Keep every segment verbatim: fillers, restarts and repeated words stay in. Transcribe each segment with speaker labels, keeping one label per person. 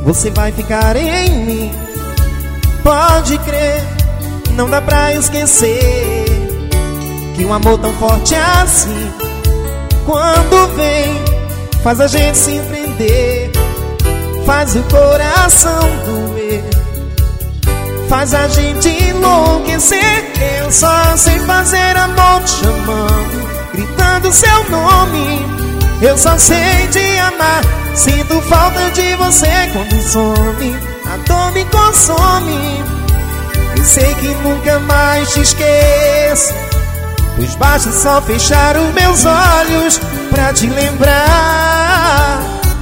Speaker 1: você vai ficar em mim. Pode crer, não dá pra esquecer que um amor tão forte assim, quando vem, faz a gente se empreender, faz o coração doer, faz a gente enlouquecer. Eu só sei fazer amor te chamando, gritando seu nome. Eu só sei te amar, sinto falta de você quando some, a dor me consome. Eu sei que nunca mais te esqueço, pois basta só fechar os meus olhos pra te lembrar.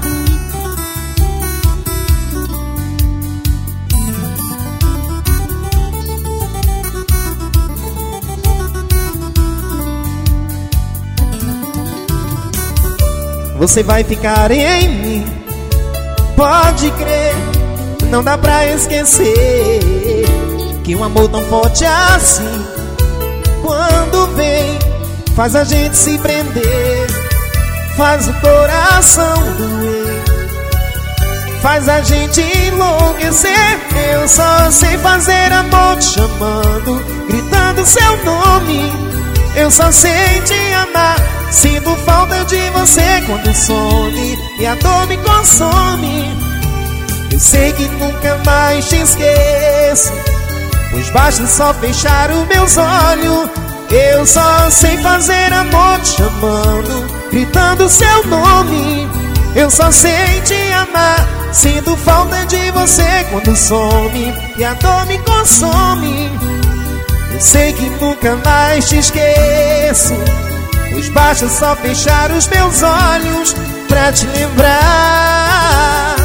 Speaker 1: Você vai ficar em mim, pode crer, não dá pra esquecer que um amor tão forte assim, quando vem, faz a gente se prender, faz o coração doer, faz a gente enlouquecer. Eu só sei fazer amor te chamando, gritando seu nome. Eu só sei te amar, sinto falta de você quando some e a dor me consome. Eu sei que nunca mais te esqueço, pois basta só fechar os meus olhos. Eu só sei fazer amor te chamando, gritando seu nome. Eu só sei te amar, sinto falta de você quando some e a dor me consome. Eu sei que nunca mais te esqueço, pois basta só fechar os meus olhos pra te lembrar.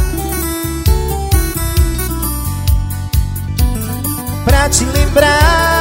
Speaker 1: Pra te lembrar.